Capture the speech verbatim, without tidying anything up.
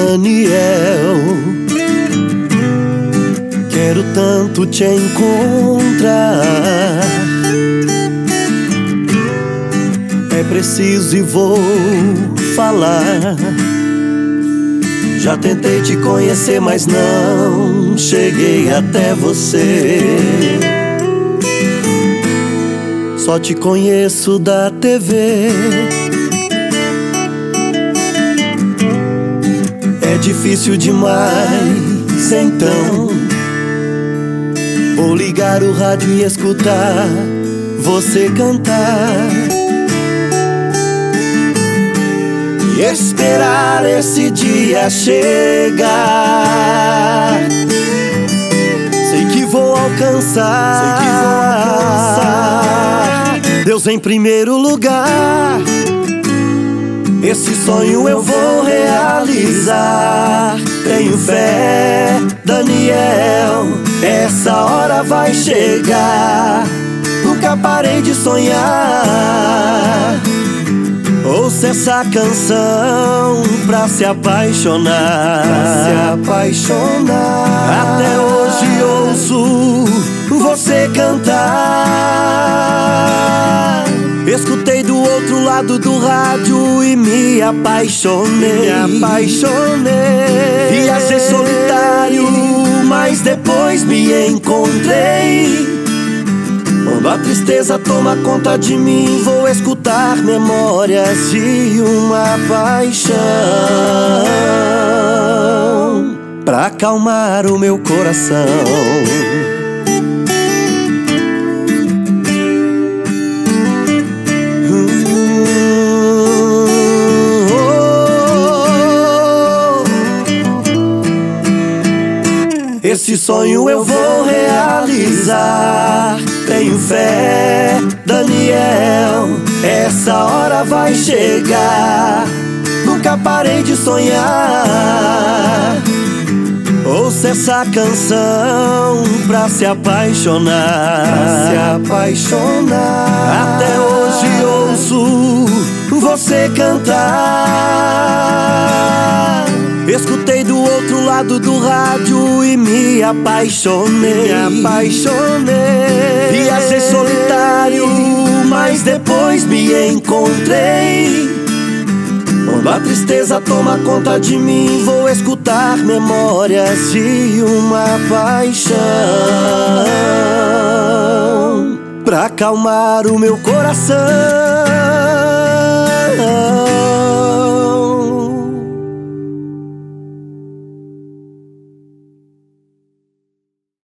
Daniel. Quero tanto te encontrar. É preciso e vou falar. Já tentei te conhecer, mas não cheguei até você. Só te conheço da T V. É difícil demais, então vou ligar o rádio e escutar você cantar. E esperar esse dia chegar. Sei que vou alcançar, sei que vou alcançar. Deus em primeiro lugar. Esse sonho eu vou realizar. Tenho fé, Daniel, essa hora vai chegar. Nunca parei de sonhar. Ouça essa canção pra se apaixonar, pra se apaixonar. Até hoje ouço você cantar. Escutei do outro lado do rádio e me apaixonei, me apaixonei. Viajei solitário, mas depois me encontrei. Quando a tristeza toma conta de mim, vou escutar memórias de uma paixão pra acalmar o meu coração. Esse sonho eu vou realizar. Tenho fé, Daniel, essa hora vai chegar. Nunca parei de sonhar. Ouça essa canção pra se apaixonar, pra se apaixonar. Até hoje ouço você cantar. Escutei do outro lado do rádio e me apaixonei, me apaixonei. Viajei solitário, mas depois me encontrei. Quando a tristeza toma conta de mim, vou escutar memórias de uma paixão pra acalmar o meu coração.